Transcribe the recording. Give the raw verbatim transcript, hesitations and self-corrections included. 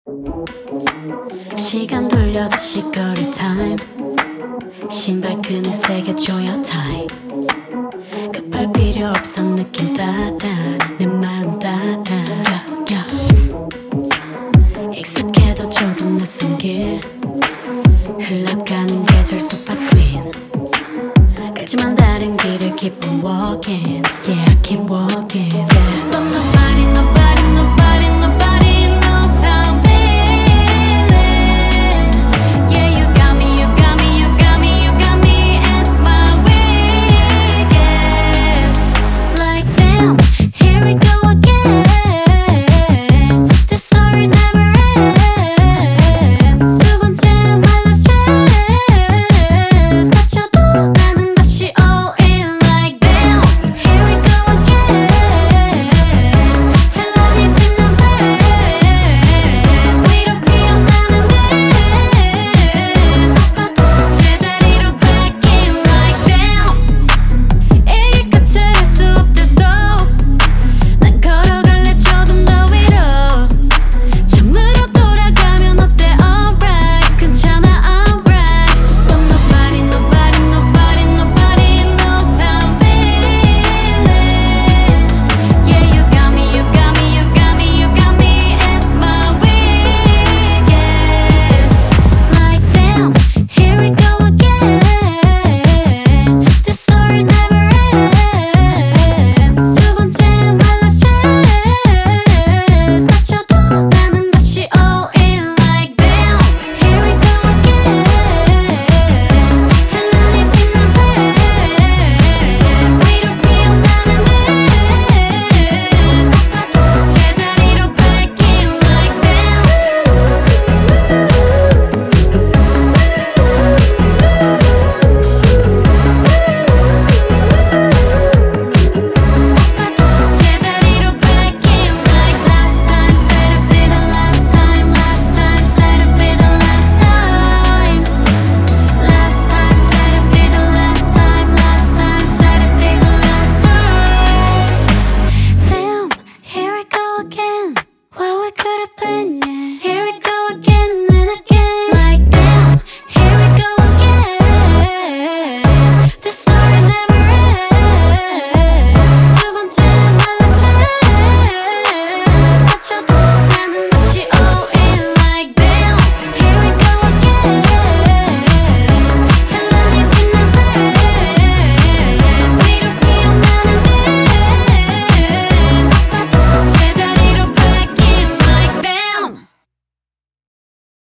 시간 돌려도 시거리 타임 신발끈을 새겨줘요 타임 급할 필요 없어 느낌 따라 내 마음 따라 yeah, yeah. 익숙해도 조금 낯선 길 흘러가는 계절 속바뀐 같지만 다른 길을 keep on walking Yeah I keep walking yeah. But nobody nobody